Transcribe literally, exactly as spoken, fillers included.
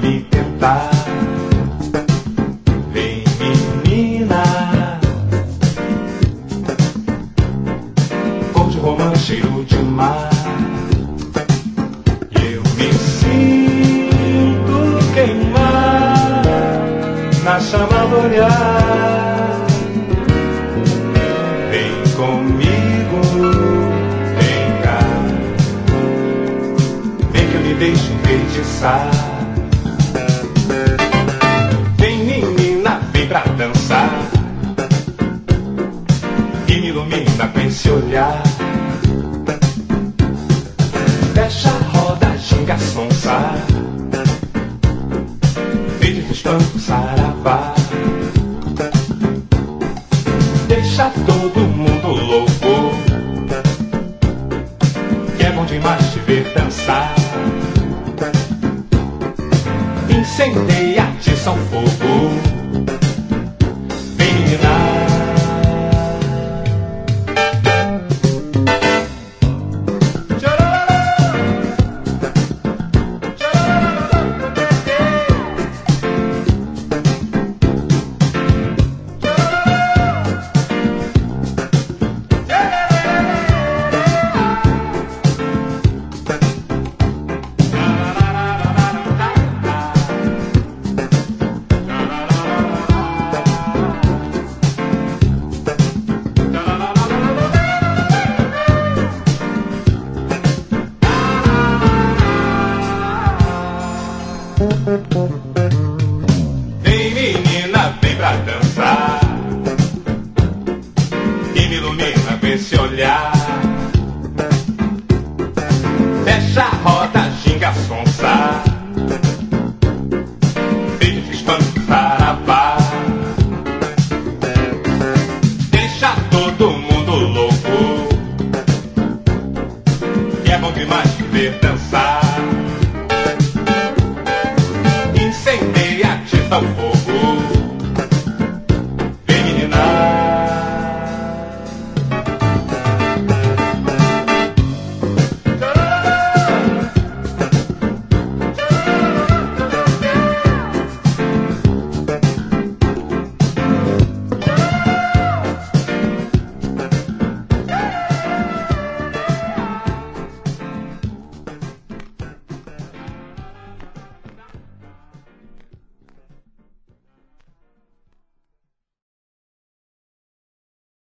me tentar. Vem, menina, cor de romã, cheiro de mar. Eu me sinto queimar na chama do olhar. Vem comigo, vem cá, vem que eu me deixo enfeitiçar. Vem, menina, vem pra dançar e me ilumina com esse olhar. Fecha a roda, ginga, sonsa, verde do espanto, saravá. Deixa todo mundo louco, que é bom demais te ver dançar. Incendeia, atiça o fogo. Vem, menina. Vem, menina, vem pra dançar e me ilumina com esse olhar. Fecha a roda, ginga, sonsa, verde de espanto, saravá. Deixa todo mundo louco, que é bom demais te ver dançar.